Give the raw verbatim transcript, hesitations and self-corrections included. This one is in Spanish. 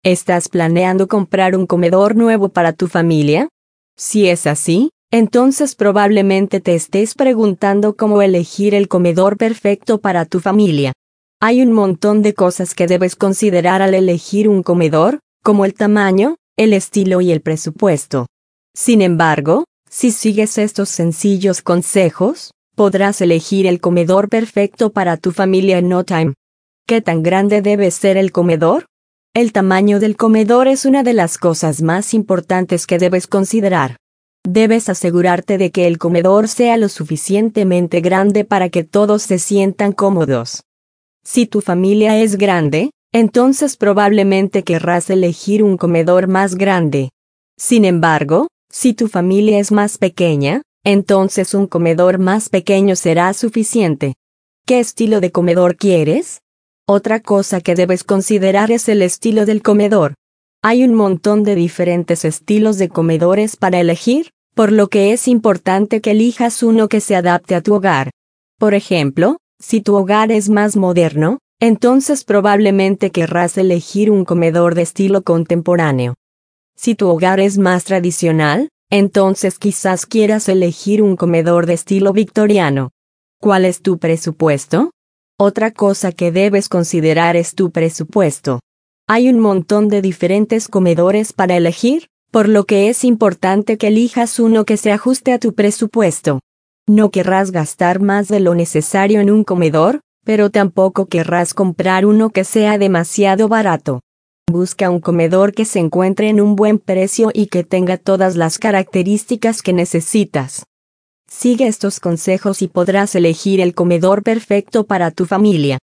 ¿Estás planeando comprar un comedor nuevo para tu familia? Si es así, entonces probablemente te estés preguntando cómo elegir el comedor perfecto para tu familia. Hay un montón de cosas que debes considerar al elegir un comedor, como el tamaño, el estilo y el presupuesto. Sin embargo, si sigues estos sencillos consejos, podrás elegir el comedor perfecto para tu familia en no time. ¿Qué tan grande debe ser el comedor? El tamaño del comedor es una de las cosas más importantes que debes considerar. Debes asegurarte de que el comedor sea lo suficientemente grande para que todos se sientan cómodos. Si tu familia es grande, entonces probablemente querrás elegir un comedor más grande. Sin embargo, si tu familia es más pequeña, entonces un comedor más pequeño será suficiente. ¿Qué estilo de comedor quieres? Otra cosa que debes considerar es el estilo del comedor. Hay un montón de diferentes estilos de comedores para elegir, por lo que es importante que elijas uno que se adapte a tu hogar. Por ejemplo, si tu hogar es más moderno, entonces probablemente querrás elegir un comedor de estilo contemporáneo. Si tu hogar es más tradicional, entonces quizás quieras elegir un comedor de estilo victoriano. ¿Cuál es tu presupuesto? Otra cosa que debes considerar es tu presupuesto. Hay un montón de diferentes comedores para elegir, por lo que es importante que elijas uno que se ajuste a tu presupuesto. No querrás gastar más de lo necesario en un comedor, pero tampoco querrás comprar uno que sea demasiado barato. Busca un comedor que se encuentre en un buen precio y que tenga todas las características que necesitas. Sigue estos consejos y podrás elegir el comedor perfecto para tu familia.